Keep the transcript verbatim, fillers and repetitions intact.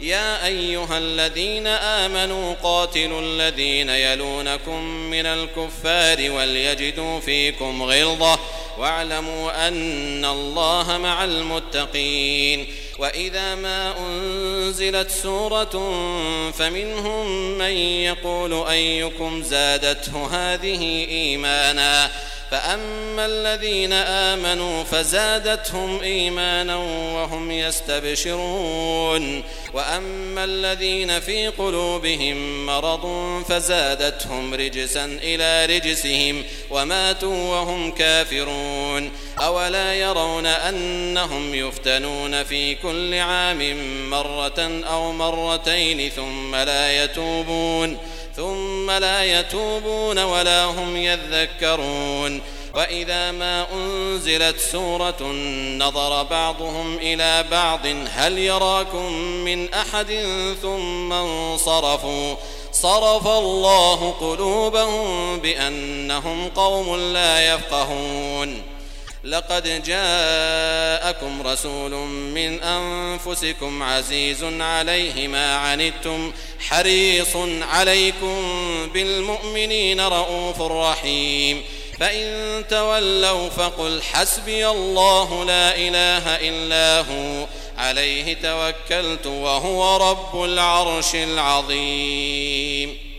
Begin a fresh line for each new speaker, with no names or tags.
يا أيها الذين آمنوا قاتلوا الذين يلونكم من الكفار وليجدوا فيكم غلظة واعلموا أن الله مع المتقين. وإذا ما أنزلت سورة فمنهم من يقول أيكم زادته هذه إيمانا فأما الذين آمنوا فزادتهم إيمانا وهم يستبشرون وأما الذين في قلوبهم مرض فزادتهم رجسا إلى رجسهم وماتوا وهم كافرون. أولا يرون أنهم يفتنون في كل عام مرة أو مرتين ثم لا يتوبون ثم لا يتوبون ولا هم يذكرون. وإذا ما أنزلت سورة نظر بعضهم إلى بعض هل يراكم من أحد ثم انصرفوا صرف الله قلوبهم بأنهم قوم لا يفقهون. لقد جاءكم رسول من أنفسكم عزيز عليه ما عنتم حريص عليكم بالمؤمنين رؤوف رحيم. فإن تولوا فقل حسبي الله لا إله إلا هو عليه توكلت وهو رب العرش العظيم.